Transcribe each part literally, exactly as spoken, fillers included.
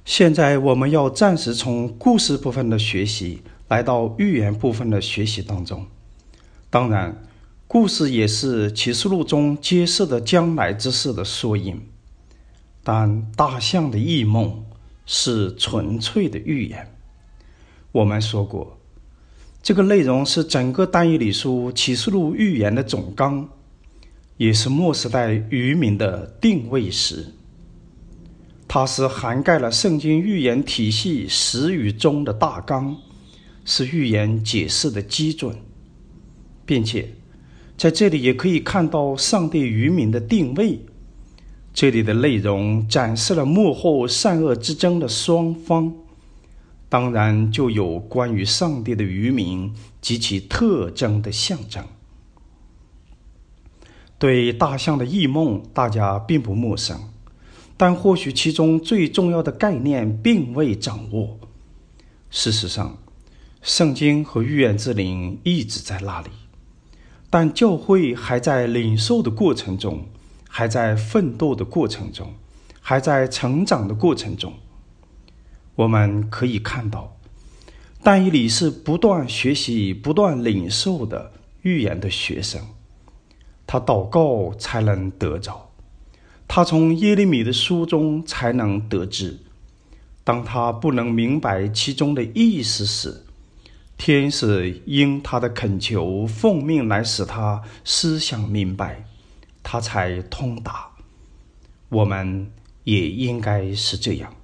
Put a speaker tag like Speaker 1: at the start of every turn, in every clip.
Speaker 1: 现在我们要暂时从故事部分的学习来到寓言部分的学习当中。当然，故事也是启示录中揭示的将来之事的缩影。但大象的异梦是纯粹的寓言。我们说过，这个内容是整个但以理书启示录寓言的总纲，也是末时代渔民的定位石。它是涵盖了圣经寓言体系始与终的大纲，是寓言解释的基准，并且在这里也可以看到上帝渔民的定位。这里的内容展示了幕后善恶之争的双方，当然就有关于上帝的渔民及其特征的象征。对大象的异梦大家并不陌生，但或许其中最重要的概念并未掌握。事实上，圣经和预言之灵一直在那里，但教会还在领受的过程中，还在奋斗的过程中，还在成长的过程中。我们可以看到，但以理是不断学习、不断领受的预言的学生。他祷告才能得着，他从耶利米的书中才能得知。当他不能明白其中的意思时，天使因他的恳求奉命来使他思想明白，他才通达。我们也应该是这样。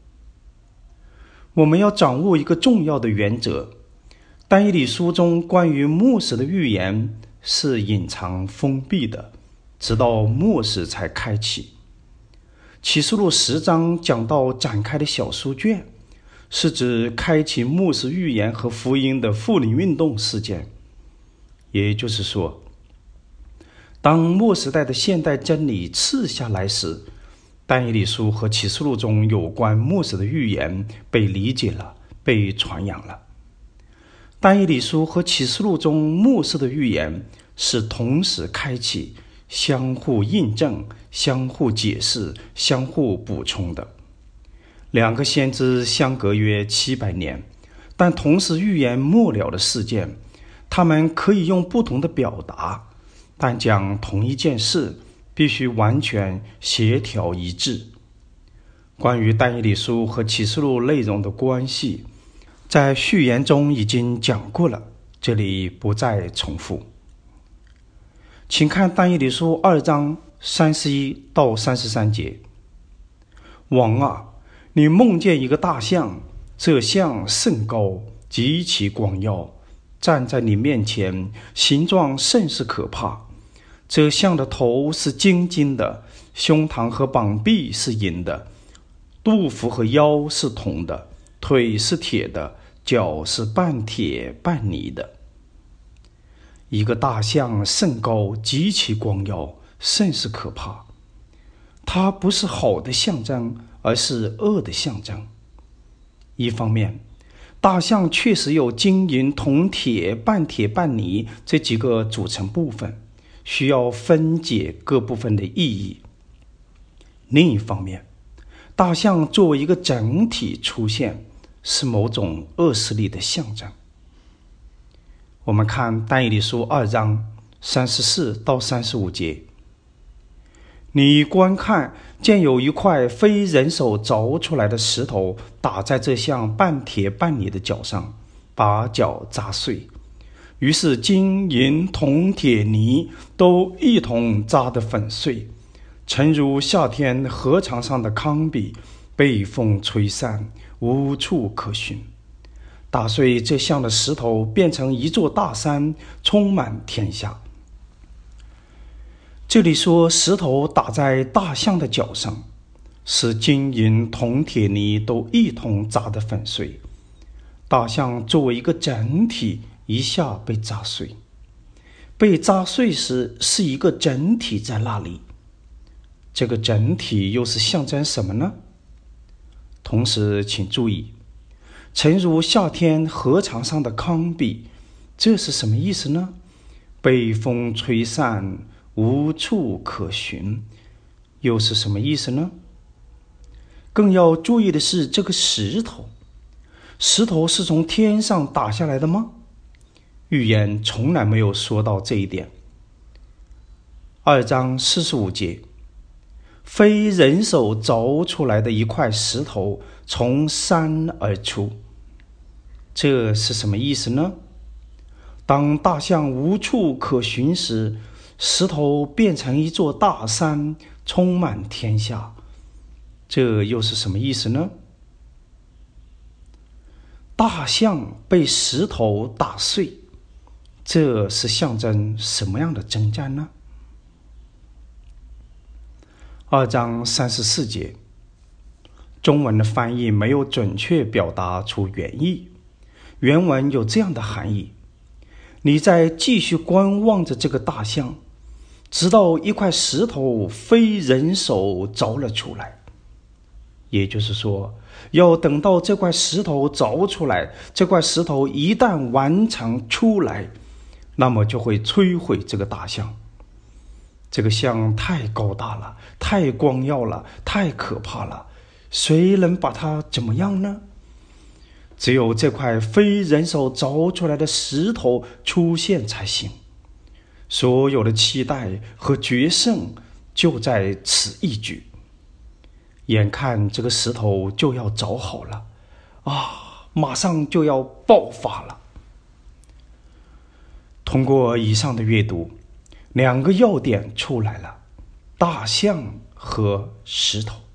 Speaker 1: 我们要掌握一个重要的原则，但以理书中关于末世的预言是隐藏封闭的，直到末世才开启。启示录十章讲到展开的小书卷，是指开启末世预言和福音的复临运动事件。也就是说，当末时代的现代真理赐下来时，但以理书和启示录中有关末世的预言被理解了，被传扬了。但以理书和启示录中末世的预言是同时开启，相互印证，相互解释，相互补充的。两个先知相隔约七百年，但同时预言末了的事件。他们可以用不同的表达，但讲同一件事必须完全协调一致。关于但以理书和启示录内容的关系，在序言中已经讲过了，这里不再重复。请看但以理书二章三十一到三十三节。王啊，你梦见一个大象，这象甚高，极其光耀，站在你面前，形状甚是可怕。这象的头是金金的，胸膛和膀臂是银的，肚腹和腰是铜的，腿是铁的，脚是半铁半泥的。一个大象甚高，极其光耀，甚是可怕。它不是好的象征，而是恶的象征。一方面，大象确实有金银铜铁半铁半泥这几个组成部分，需要分解各部分的意义。另一方面，大象作为一个整体出现，是某种恶势力的象征。我们看但以理书二章三十四到三十五节。你观看，见有一块非人手凿出来的石头打在这像半铁半泥的脚上，把脚砸碎。于是金银铜铁泥都一同砸得粉碎，诚如夏天禾场上的糠秕，被风吹散，无处可寻。打碎这像的石头，变成一座大山，充满天下。这里说石头打在大象的脚上，使金银铜铁泥都一同砸得粉碎。大象作为一个整体，一下被砸碎。被砸碎时是一个整体在那里，这个整体又是象征什么呢？同时请注意，诚如夏天禾场上的糠秕，这是什么意思呢？被风吹散，无处可寻，又是什么意思呢？ 更要注意的是这个石头，石头是从天上打下来的吗？预言从来没有说到这一点。二章四十五节，非人手凿出来的一块石头从山而出，这是什么意思呢？当大象无处可寻时，石头变成一座大山，充满天下，这又是什么意思呢？大象被石头打碎，这是象征什么样的征战呢？二章三十四节，中文的翻译没有准确表达出原意。原文有这样的含义：你在继续观望着这个大象，直到一块石头非人手凿了出来。也就是说，要等到这块石头凿出来，这块石头一旦完成出来，那么就会摧毁这个大象。这个象太高大了，太光耀了，太可怕了，谁能把它怎么样呢？只有这块非人手凿出来的石头出现才行。所有的期待和决胜就在此一举。眼看这个石头就要凿好了啊，马上就要爆发了。通过以上的阅读，两个要点出来了：大象和石头。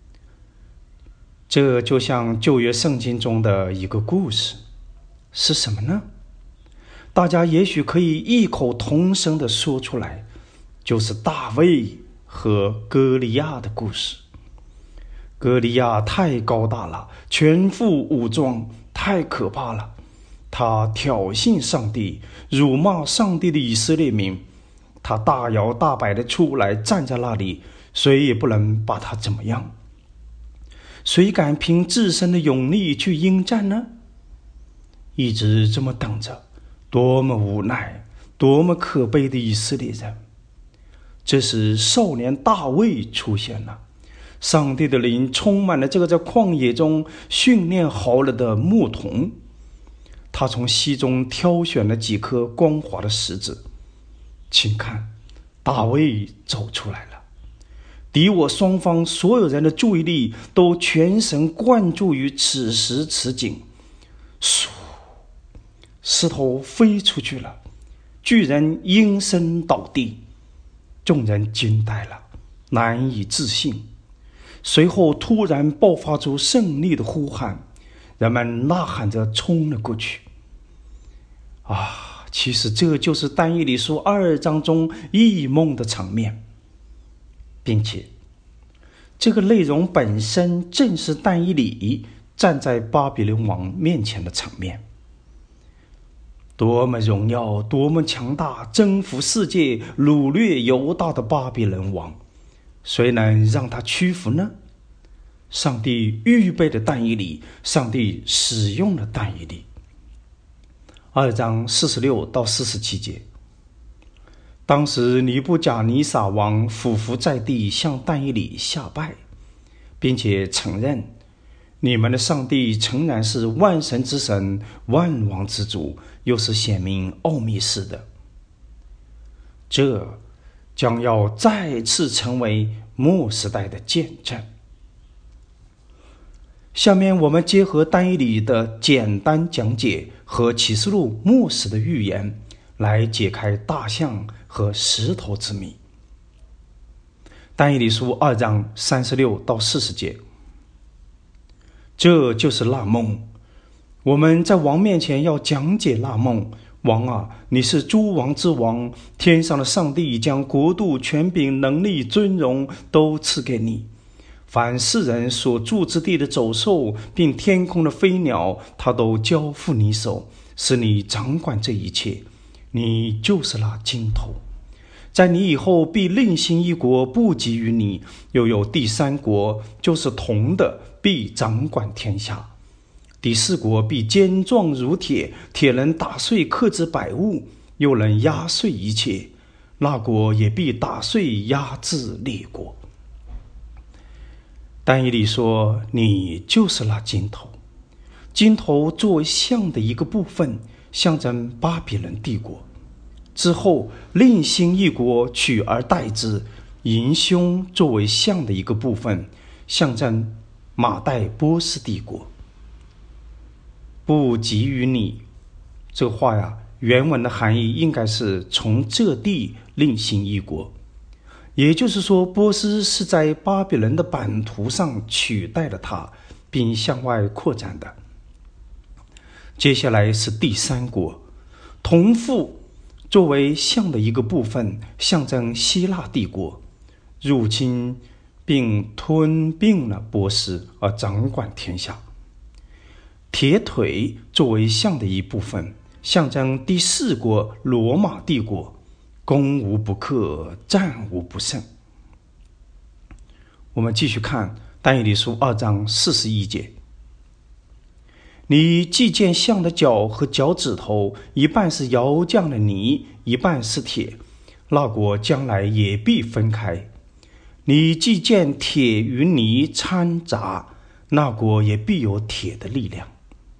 Speaker 1: 这就像旧约圣经中的一个故事，是什么呢？大家也许可以异口同声地说出来，就是大卫和歌利亚的故事。歌利亚太高大了，全副武装，太可怕了。他挑衅上帝，辱骂上帝的以色列民。他大摇大摆地出来站在那里，谁也不能把他怎么样。谁敢凭自身的勇力去应战呢？一直这么等着，多么无奈，多么可悲的以色列人。这时少年大卫出现了，上帝的灵充满了这个在旷野中训练好了的牧童。他从溪中挑选了几颗光滑的石子，请看，大卫走出来了。敌我双方所有人的注意力都全神贯注于此时此景。嗖，石头飞出去了，巨人应声倒地，众人惊呆了，难以置信。随后突然爆发出胜利的呼喊，人们呐喊着冲了过去。啊，其实这就是但以理书二章中异梦的场面，并且这个内容本身正是但以理站在巴比伦王面前的场面。多么荣耀，多么强大，征服世界，掳掠犹大的巴比伦王，谁能让他屈服呢？上帝预备了但以理，上帝使用了但以理。二章四十六到四十七节，当时尼布甲尼撒王俯伏在地，向但以理下拜，并且承认你们的上帝诚然是万神之神，万王之主，又是显明奥秘事的。这将要再次成为末时代的见证。下面我们结合但以理的简单讲解和启示录末时的预言，来解开大象和石头之谜。但以理书二章三十六到四十节，这就是那梦。我们在王面前要讲解那梦。王啊，你是诸王之王，天上的上帝将国度、权柄、能力、尊荣都赐给你。凡世人所住之地的走兽，并天空的飞鸟，他都交付你手，使你掌管这一切。你就是那金头。在你以后必另兴一国，不及于你，又有第三国，就是铜的，必掌管天下。第四国必坚壮如铁，铁能打碎克制百物，又能压碎一切。那国也必打碎压制列国。 但以理说，你就是那金头。金头作为像的一个部分，象征巴比伦帝国。之后另兴一国取而代之，银胸作为像的一个部分，象征马代波斯帝国。不给予你，这话呀，原文的含义应该是从这地另兴一国，也就是说，波斯是在巴比伦的版图上取代了它，并向外扩展的。接下来是第三国，同父作为像的一个部分，象征希腊帝国入侵并吞并了波斯而掌管天下。铁腿作为像的一部分，象征第四国罗马帝国，攻无不克，战无不胜。我们继续看但以理书二章四十一节，你既见像的脚和脚趾头，一半是窑匠的泥，一半是铁，那国将来也必分开。你既见铁与泥掺杂，那国也必有铁的力量。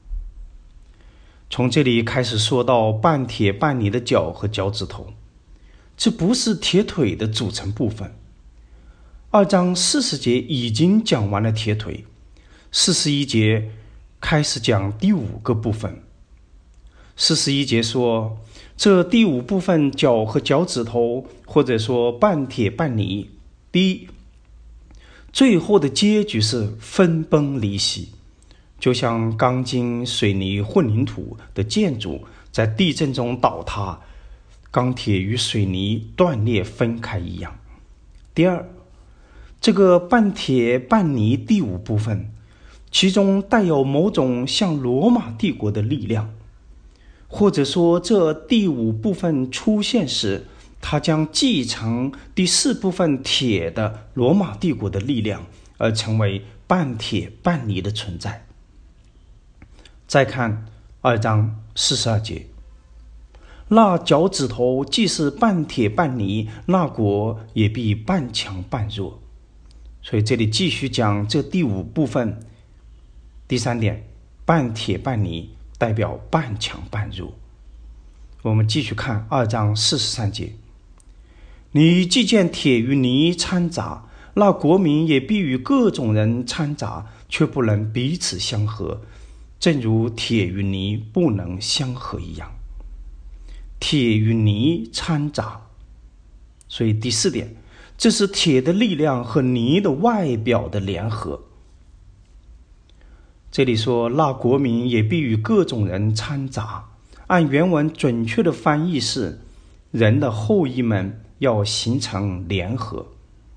Speaker 1: 从这里开始说到半铁半泥的脚和脚趾头，这不是铁腿的组成部分。二章四十节已经讲完了铁腿，四十一节开始讲第五个部分。四十一节说，这第五部分脚和脚趾头，或者说半铁半泥，第一，最后的结局是分崩离析，就像钢筋、水泥、混凝土的建筑在地震中倒塌，钢铁与水泥断裂分开一样。第二，这个半铁半泥第五部分，其中带有某种像罗马帝国的力量，或者说这第五部分出现时，它将继承第四部分铁的罗马帝国的力量，而成为半铁半泥的存在。再看二章四十二节，那脚趾头既是半铁半泥，那国也必半强半弱。所以这里继续讲这第五部分。第三点，半铁半泥代表半强半弱。我们继续看二章四十三节，你既见铁与泥掺杂，那国民也必与各种人掺杂，却不能彼此相合，正如铁与泥不能相合一样。铁与泥掺杂，所以第四点，这是铁的力量和泥的外表的联合。这里说，那国民也必与各种人掺杂，按原文准确的翻译是，人的后裔们要形成联合。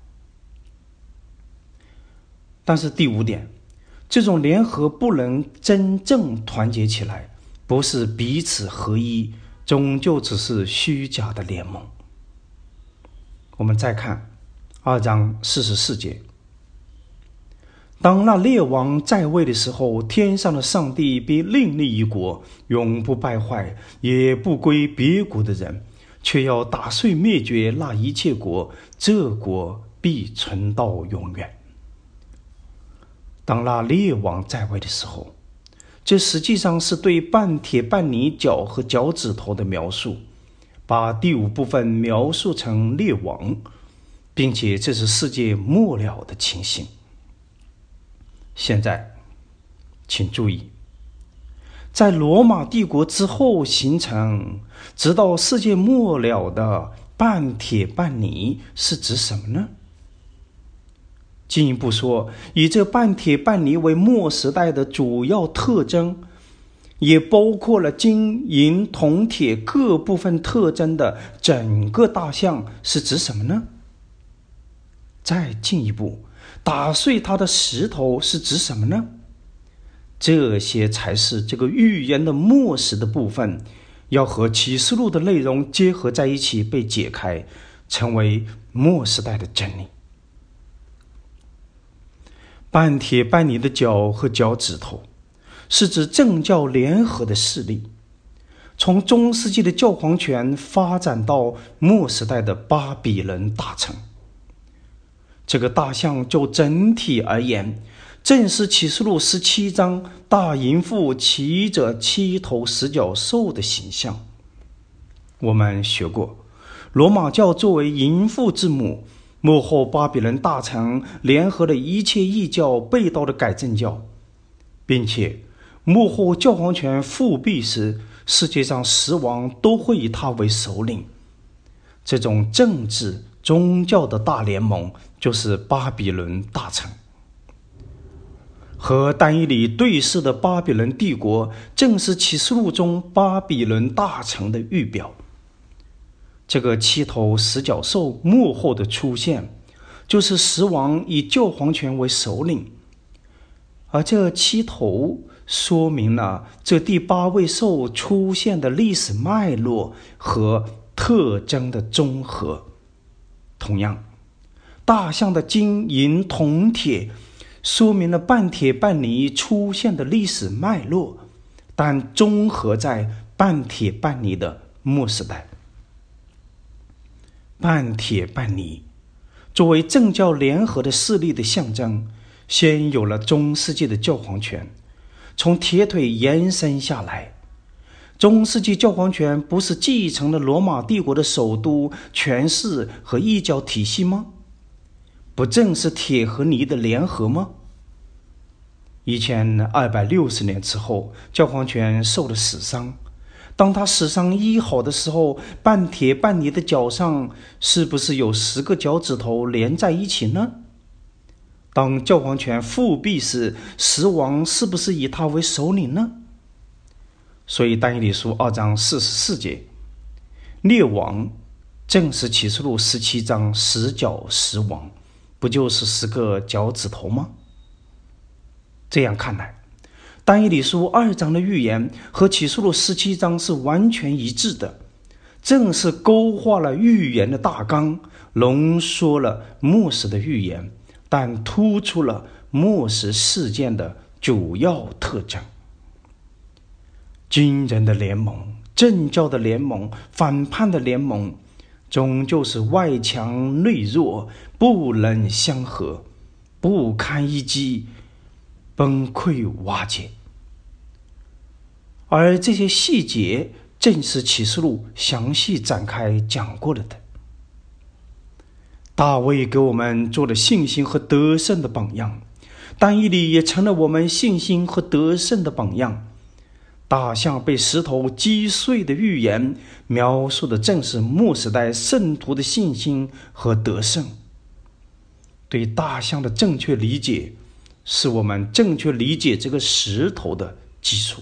Speaker 1: 但是第五点，这种联合不能真正团结起来，不是彼此合一，终究只是虚假的联盟。我们再看二章四十四节，当那列王在位的时候，天上的上帝必另立一国，永不败坏，也不归别国的人，却要打碎灭绝那一切国，这国必存到永远。当那列王在位的时候，这实际上是对半铁半泥脚和脚趾头的描述，把第五部分描述成列王，并且这是世界末了的情形。现在请注意，在罗马帝国之后形成直到世界末了的半铁半泥是指什么呢？进一步说，以这半铁半泥为末时代的主要特征，也包括了金银铜铁各部分特征的整个大象是指什么呢？再进一步，打碎它的石头是指什么呢？这些才是这个预言的末时的部分，要和启示录的内容结合在一起被解开，成为末时代的真理。半铁半泥的脚和脚趾头是指政教联合的势力，从中世纪的教皇权发展到末时代的巴比伦大城。 这个大象就整体而言，正是启示录十七章大淫妇骑着七头十角兽的形象。我们学过，罗马教作为淫妇之母，幕后巴比伦大城联合了一切异教背道的改正教，并且幕后教皇权复辟时，世界上十王都会以他为首领。这种政治宗教的大联盟就是巴比伦大城。和但以理对视的巴比伦帝国，正是启示录中巴比伦大城的预表。这个七头十角兽幕后的出现，就是十王以教皇权为首领，而这七头说明了这第八位兽出现的历史脉络和特征的综合。同样，大象的金银铜铁说明了半铁半泥出现的历史脉络，但综合在半铁半泥的末时代。半铁半泥作为政教联合的势力的象征，先有了中世纪的教皇权，从铁腿延伸下来。中世纪教皇权不是继承了罗马帝国的首都、权势和异教体系吗？不正是铁和泥的联合吗？一千二百六十年之后，教皇权受了死伤。当他死伤医好的时候，半铁半泥的脚上是不是有十个脚趾头连在一起呢？当教皇权复辟时，十王是不是以他为首领呢？所以但以理书二章四十四节，列王正是启示录十七章十角十王，不就是十个脚趾头吗？这样看来，但以理书二章的预言和启示录十七章是完全一致的，正是勾画了预言的大纲，浓缩了末世的预言，但突出了末世事件的主要特征。军人的联盟、政教的联盟、反叛的联盟，终究是外强内弱，不能相合，不堪一击，崩溃瓦解。而这些细节正是启示录详细展开讲过了的。大卫给我们做了信心和得胜的榜样，但以理也成了我们信心和得胜的榜样。大象被石头击碎的预言，描述的正是末时代圣徒的信心和得胜。对大象的正确理解，是我们正确理解这个石头的基础。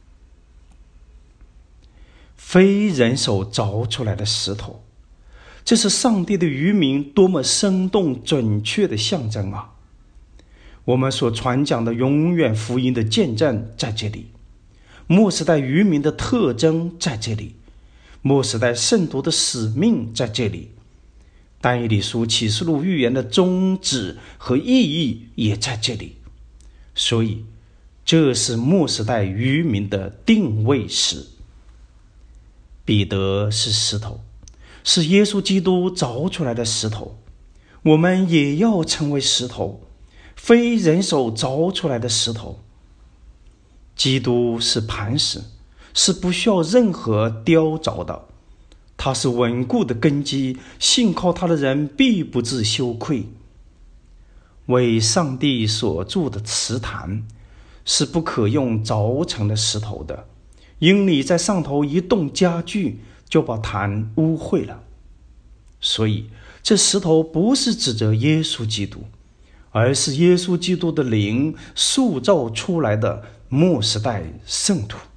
Speaker 1: 非人手凿出来的石头，这是上帝的愚民多么生动准确的象征啊！我们所传讲的永远福音的见证在这里，末时代愚民的特征在这里，末时代圣徒的使命在这里，但以理书启示录预言的宗旨和意义也在这里。所以这是末时代愚民的定位石。彼得是石头，是耶稣基督凿出来的石头，我们也要成为石头，非人手凿出来的石头。基督是磐石，是不需要任何雕凿的，他是稳固的根基，信靠他的人必不致羞愧。为上帝所筑的池坛是不可用凿成的石头的，因你在上头一动家具，就把坛污秽了。所以这石头不是指着耶稣基督，而是耶稣基督的灵塑造出来的末时代圣徒。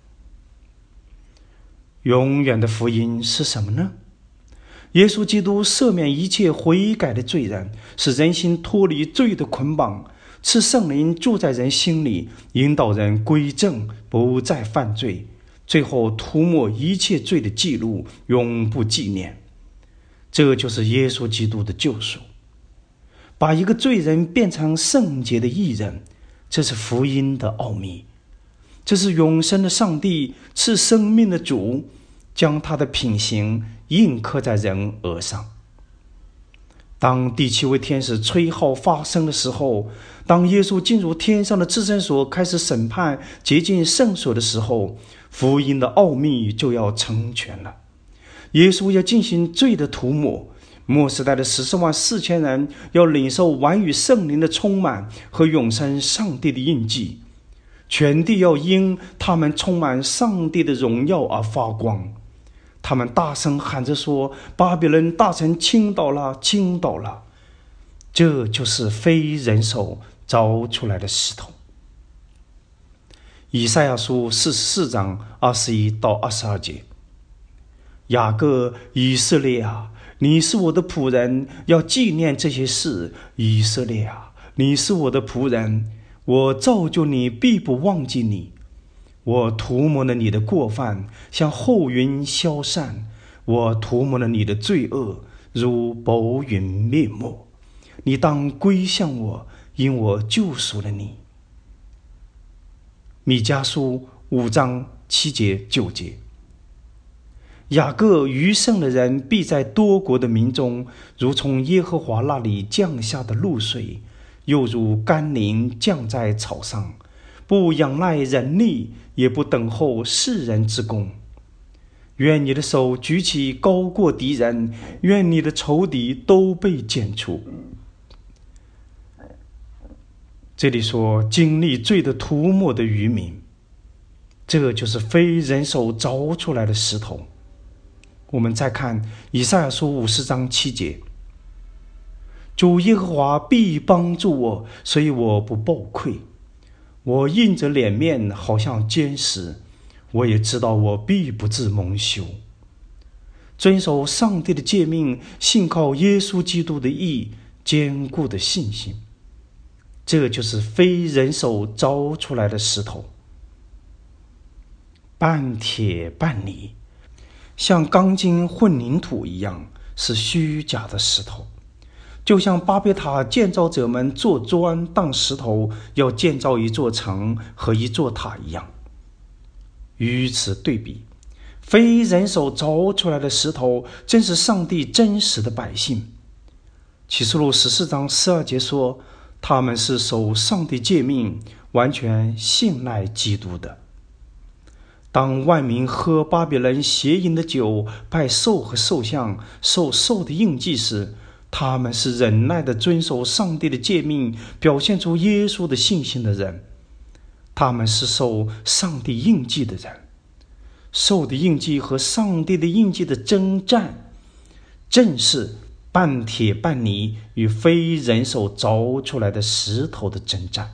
Speaker 1: 永远的福音是什么呢？耶稣基督赦免一切悔改的罪人，使人心脱离罪的捆绑，赐圣灵住在人心里，引导人归正，不再犯罪，最后涂抹一切罪的记录，永不纪念。这就是耶稣基督的救赎，把一个罪人变成圣洁的义人，这是福音的奥秘。这是永生的上帝赐生命的主，将他的品行印刻在人额上。 当第七位天使吹号发声的时候，当耶稣进入天上的至圣所，开始审判洁净圣所的时候，福音的奥秘就要成全了。耶稣要进行罪的涂抹，末时代的十四万四千人要领受完与圣灵的充满和永生上帝的印记，全地要因他们充满上帝的荣耀而发光。他们大声喊着说：巴比伦大城倾倒了，倾倒了！这就是非人手凿出来的石头。以赛亚书四十四章二十一到二十二节：雅各，以色列啊，你是我的仆人，要纪念这些事。以色列啊，你是我的仆人，我造就你，必不忘记你。我涂抹了你的过犯，像厚云消散；我涂抹了你的罪恶，如薄云灭没。你当归向我，因我救赎了你。米迦书五章七节九节：雅各余剩的人必在多国的民中，如从耶和华那里降下的露水，又如甘霖降在草上，不仰赖人力，也不等候世人之功。愿你的手举起高过敌人，愿你的仇敌都被剪除。这里说经历罪的涂抹的渔民，这就是非人手凿出来的石头。我们再看以赛亚书五十章七节：主耶和华必帮助我，所以我不抱愧。我硬着脸面，好像坚石，我也知道我必不致蒙羞。遵守上帝的诫命，信靠耶稣基督的义，坚固的信心，这就是非人手凿出来的石头。半铁半泥，像钢筋混凝土一样，是虚假的石头。就像巴别塔建造者们做砖当石头，要建造一座城和一座塔一样。与此对比，非人手凿出来的石头，正是上帝真实的百姓。启示录十四章十二节说，他们是守上帝诫命，完全信赖基督的。当万民喝巴比伦邪淫的酒，拜兽和兽像，受兽的印记时，他们是忍耐地遵守上帝的诫命，表现出耶稣的信心的人。他们是受上帝印记的人。兽的印记和上帝的印记的征战，正是半铁半泥与非人手凿出来的石头的征战。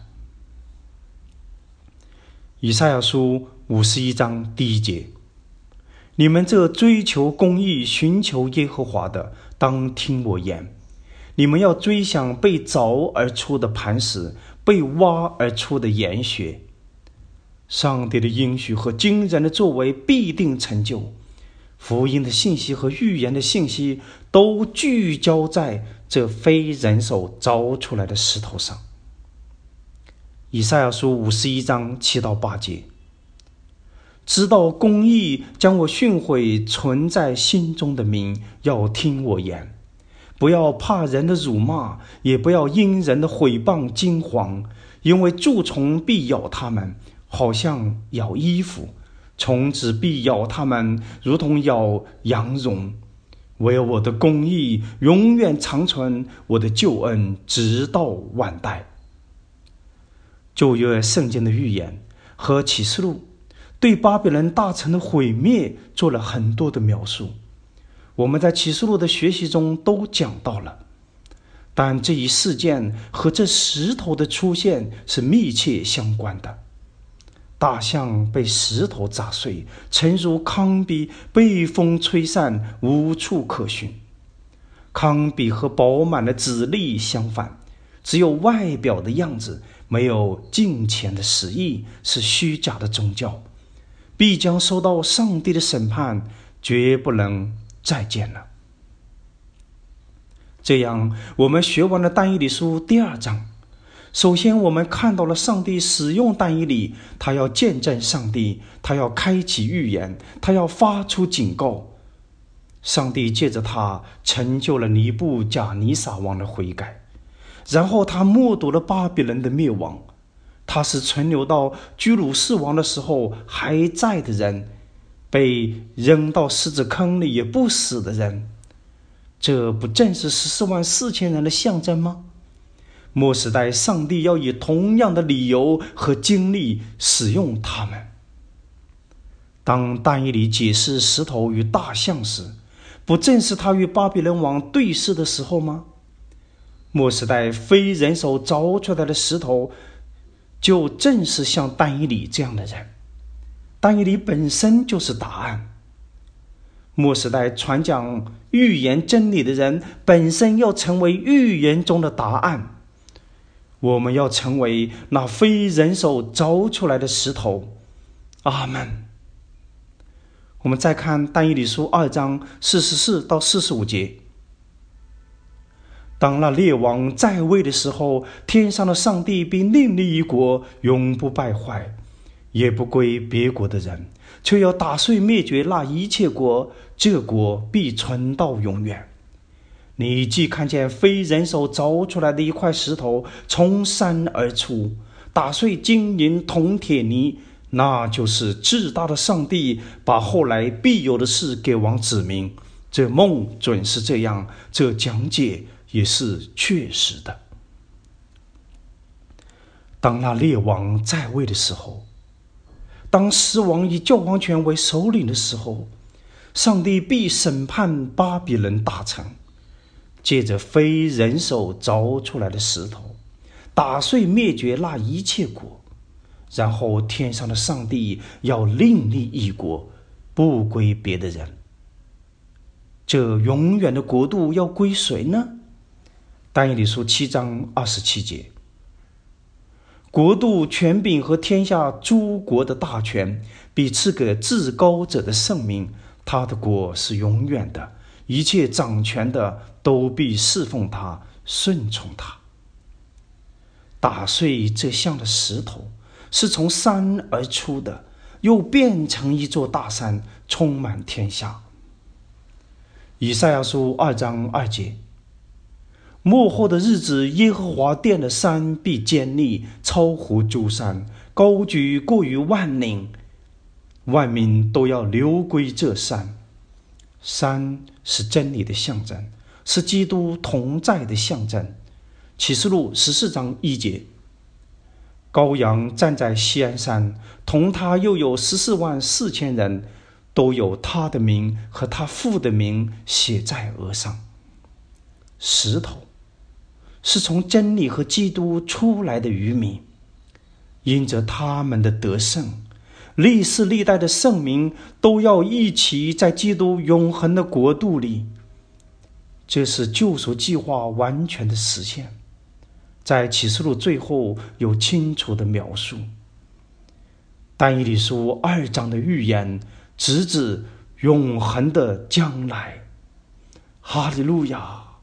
Speaker 1: 以赛亚书五十一章第一节：你们这追求公义、寻求耶和华的，当听我言。你们要追想被凿而出的磐石，被挖而出的岩穴。上帝的应许和惊人的作为必定成就，福音的信息和预言的信息都聚焦在这非人手凿出来的石头上。以赛亚书五十一章七到八节：知道公义，将我训诲存在心中的民，要听我言。不要怕人的辱骂，也不要因人的毁谤惊惶，因为蛀虫必咬他们，好像咬衣服；虫子必咬他们，如同咬羊绒。唯有我的公义永远长存，我的救恩直到万代。旧约圣经的预言和启示录对巴比伦大城的毁灭做了很多的描述，我们在启示录的学习中都讲到了。但这一事件和这石头的出现是密切相关的。大象被石头砸碎，诚如糠秕被风吹散，无处可寻。糠秕和饱满的籽粒相反，只有外表的样子，没有敬虔的实意，是虚假的宗教，必将受到上帝的审判，绝不能再见了。这样，我们学完了但以理书第二章。首先，我们看到了上帝使用但以理，他要见证上帝，他要开启预言，他要发出警告。 上帝借着他成就了尼布甲尼撒王的悔改，然后他目睹了巴比伦的灭亡。他是存留到居鲁士王的时候还在的人，被扔到狮子坑里也不死的人，这不正是十四万四千人的象征吗？末时代上帝要以同样的理由和经历使用他们。当但以理解释石头与大象时，不正是他与巴比伦王对视的时候吗？末时代非人手凿出来的石头，就正是像但以理这样的人。但以理本身就是答案。末时代传讲预言真理的人，本身要成为预言中的答案。我们要成为那非人手凿出来的石头。阿们。我们再看但以理书二章四十四到四十五节。当那列王在位的时候，天上的上帝必另立一国，永不败坏，也不归别国的人，却要打碎灭绝那一切国，这国必存到永远。你既看见非人手凿出来的一块石头从山而出，打碎金银铜铁泥，那就是至大的上帝把后来必有的事给王指明。这梦准是这样，这讲解也是确实的。当那列王在位的时候，当狮王以教皇权为首领的时候，上帝必审判巴比伦大城，借着非人手凿出来的石头，打碎灭绝那一切国，然后天上的上帝要另立一国，不归别的人。这永远的国度要归谁呢？但以理书七章二十七节。国度、权柄和天下诸国的大权必赐给至高者的圣名，他的国是永远的，一切掌权的都必侍奉他，顺从他。打碎这像的石头是从山而出的，又变成一座大山，充满天下。以赛亚书二章二节。末后的日子，耶和华殿的山必坚立，超乎诸山，高举过于万岭，万民都要流归这山。山是真理的象征，是基督同在的象征。启示录十四章一节。羔羊站在锡安山，同他又有十四万四千人，都有他的名和他父的名写在额上。石头是从真理和基督出来的渔民，因着他们的得胜，历世历代的圣民都要一起在基督永恒的国度里。这是救赎计划完全的实现，在启示录最后有清楚的描述。但以理书二章的预言直指永恒的将来。哈利路亚。